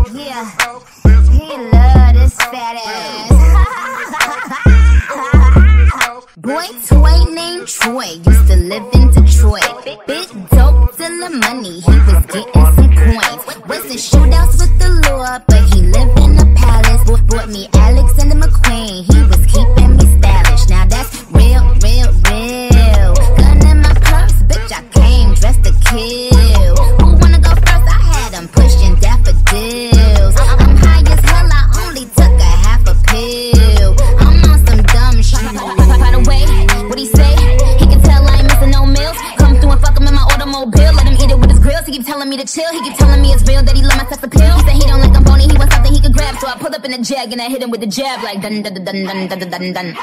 Yeah, he love this fat ass. Boy toy named Troy used to live in Detroit. Big dope till the money, he was getting some coins. Wasn't shootouts with the law, but he lived in a palace. Bought me Alexander McQueen, he was keeping me stylish. Now that's real, real, real. Gun in my purse, bitch, I came dressed to kill. Who wanna go first? I had him pushing daffodils. I'm high as hell, I only took a half a pill. I'm on some dumb shit. By the way, what he say? He can tell I ain't missing no meals. Come through and fuck him in my automobile. Let him eat it with his grills. He keep telling me to chill. He keep telling me it's real that he love my sex appeal. He said he don't like I'm bony, he wants something he could grab. So I pull up in a jag and I hit him with the jab like dun dun dun dun dun dun dun.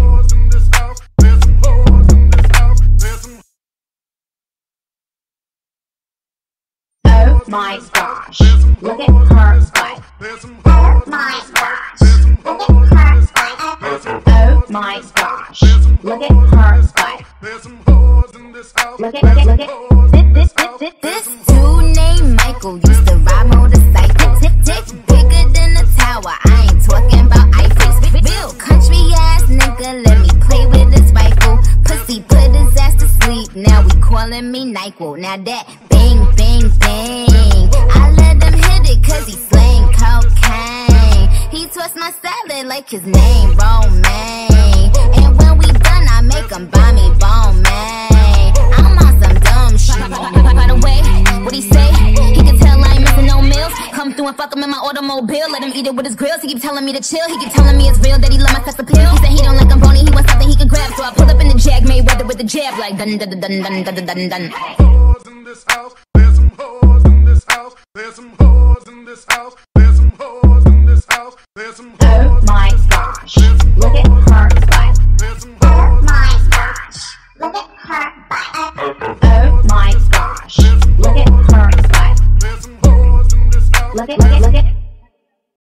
Oh my gosh, look at her butt. Oh my gosh, look at her butt. Oh my gosh, look at her butt. Look at This dude named Michael used to ride motorcycles. Dick bigger than a tower, I ain't talking about Eiffels. Real country ass nigga, let me play with his rifle. Pussy put his ass to sleep, now we calling me NyQuil. Now that bang, bang, bang, I let him hit it cause he slang cocaine. He twist my salad like his name Romaine. And when we done, I make him buy me bone, man. I'm on some dumb shit. By the way, what he say? He can tell I ain't missing no meals. Come through and fuck him in my automobile. Let him eat it with his grills. He keep telling me to chill. He keep telling me it's real that he love my sex appeal. He said he don't like I'm bony, he wants something he can grab. So I pull up in the jag, Mayweather with the jab like dun dun dun dun dun dun dun dun. There's some hoes in this house. There's some hoes in this house.